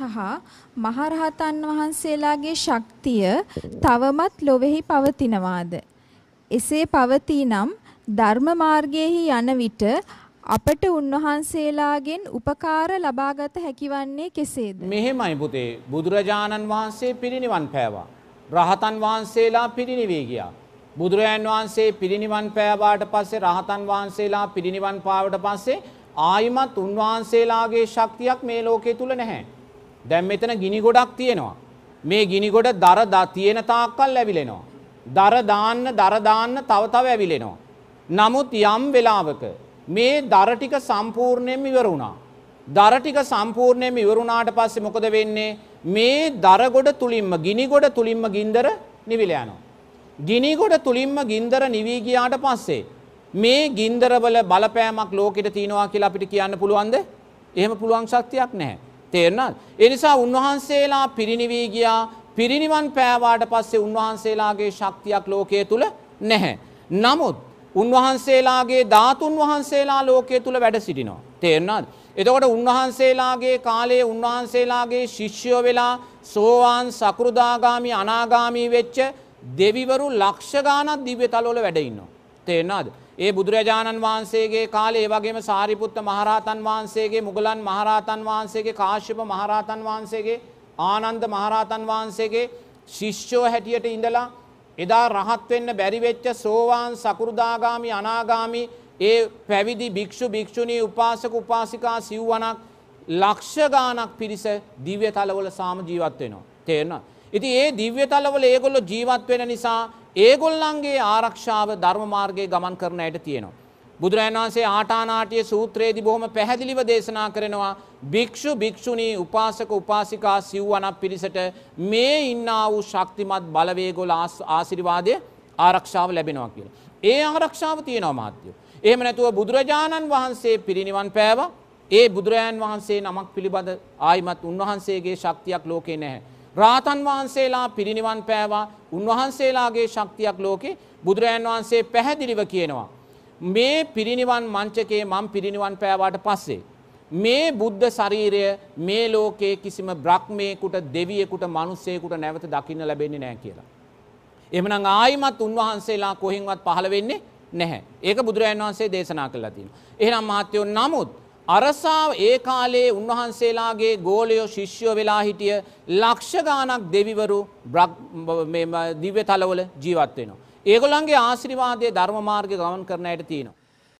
සහ මහරහතන් වහන්සේලාගේ ශක්තිය තවමත් ලොවේහි පවතිනවාද? එසේ පවතිනම් ධර්ම මාර්ගයේහි යන විට අපට උන්වහන්සේලාගෙන් උපකාර ලබාගත හැකිවන්නේ කෙසේද? මෙහෙමයි පුතේ, බුදුරජාණන් වහන්සේ පිරිනිවන් පෑවා. රහතන් වහන්සේලා පිරිනිවී ගියා. බුදුරජාණන් වහන්සේ පිරිනිවන් පෑවාට පස්සේ රහතන් වහන්සේලා පිරිනිවන් පාවට පස්සේ ආයිමත් උන්වහන්සේලාගේ ශක්තියක් මේ ලෝකයේ තුල නැහැ. දැන් මෙතන ගිනි ගොඩක් තියෙනවා. මේ ගිනි ගොඩ දර තියෙන තාක්කල් ඇවිලෙනවා. දර දාන්න තව තව ඇවිලෙනවා. නමුත් යම් වෙලාවක මේ දර ටික සම්පූර්ණයෙන්ම ඉවර වුණා. දර ටික සම්පූර්ණයෙන්ම ඉවර වුණාට පස්සේ මොකද වෙන්නේ? මේ දර ගොඩ තුලින්ම ගිනි ගොඩ තුලින්ම ගින්දර නිවිලා යනවා. ගිනි ගොඩ තුලින්ම ගින්දර නිවි ගියාට පස්සේ මේ ගින්දරවල බලපෑමක් ලෝකෙට තියෙනවා කියලා අපිට කියන්න පුළුවන්ද? එහෙම පුළුවන් ශක්තියක් නැහැ. තේරෙනවද? ඒ නිසා උන්වහන්සේලා පිරිනිවි ගියා. පිරිනිවන් පෑවාට පස්සේ උන්වහන්සේලාගේ ශක්තියක් ලෝකයේ තුල නැහැ. නමුත් උන්වහන්සේලාගේ ධාතුන් වහන්සේලා ලෝකයේ තුල වැඩ සිටිනවා. තේරෙනවද? එතකොට උන්වහන්සේලාගේ කාලයේ උන්වහන්සේලාගේ ශිෂ්‍යයෝ වෙලා සෝවාන් සකෘදාගාමි අනාගාමි වෙච්ච දෙවිවරු ලක්ෂ ගාණක් දිව්‍ය තලවල වැඩ ඉන්නවා. තේරෙනවද? ඒ බුදුරජාණන් වහන්සේගේ කාලේ ඒ වගේම සාරිපුත්ත මහරහතන් වහන්සේගේ මුගලන් මහරහතන් වහන්සේගේ කාශ්‍යප මහරහතන් වහන්සේගේ ආනන්ද මහරහතන් වහන්සේගේ ශිෂ්‍යෝ හැටියට ඉඳලා එදා රහත් වෙන්න බැරි වෙච්ච සෝවාන් සකෘදාගාමි අනාගාමි ඒ පැවිදි භික්ෂු භික්ෂුණී උපාසක උපාසිකා සිව්වණක් ලක්ෂ ගාණක් පිරිස දිව්‍ය තලවල සාම ජීවත් වෙනවා. තේරෙනවද? ඉතින් ඒ දිව්‍ය තලවල ඒගොල්ලෝ ජීවත් වෙන නිසා ඒගොල්ලන්ගේ ආරක්ෂාව ධර්ම මාර්ගයේ ගමන් කරන අයට තියෙනවා. බුදුරජාණන් වහන්සේ ආටානාටිය සූත්‍රයේදී බොහොම පැහැදිලිව දේශනා කරනවා භික්ෂු භික්ෂුණී උපාසක උපාසිකා සිව්වණක් පිරිසට මේ ඉන්නා වූ ශක්තිමත් බලවේගවල ආශිර්වාදය ආරක්ෂාව ලැබෙනවා කියලා. ඒ ආරක්ෂාව තියෙනවා මහත්යෝ. එහෙම නැතුව බුදුරජාණන් වහන්සේ පිරිනිවන් පෑවා. ඒ බුදුරජාණන් වහන්සේ නමක් පිළිබඳ ආයිමත් උන්වහන්සේගේ ශක්තියක් ලෝකේ නැහැ. රාතන් වහන්සේලා පිරිනිවන් පෑවා. උන්වහන්සේලාගේ ශක්තියක් ලෝකේ බුදුරජාණන් වහන්සේ පැහැදිලිව කියනවා. මේ පිරිනිවන් මංචකයේ මම පිරිනිවන් පෑවාට පස්සේ මේ බුද්ධ ශරීරය මේ ලෝකයේ කිසිම බ්‍රහ්මයෙකුට දෙවියෙකුට මිනිසෙකුට නැවත දකින්න ලැබෙන්නේ නැහැ කියලා. එහෙමනම් ආයිමත් උන්වහන්සේලා කොහෙන්වත් පහළ වෙන්නේ නැහැ. ඒක බුදුරජාණන් වහන්සේ දේශනා කළා තියෙනවා. එහෙනම් මහත්යෝ නමුත් අරසා ඒ කාලේ උන්වහන්සේලාගේ ගෝලයෝ ශිෂ්‍යයෝ වෙලා හිටිය ලක්ෂ ගාණක් දෙවිවරු මේ දිව්‍ය තලවල ජීවත් වෙනවා. ඒගොල්ලන්ගේ ආශිර්වාදයේ ධර්ම මාර්ගය ගමන් කරන අයට තියෙනවා.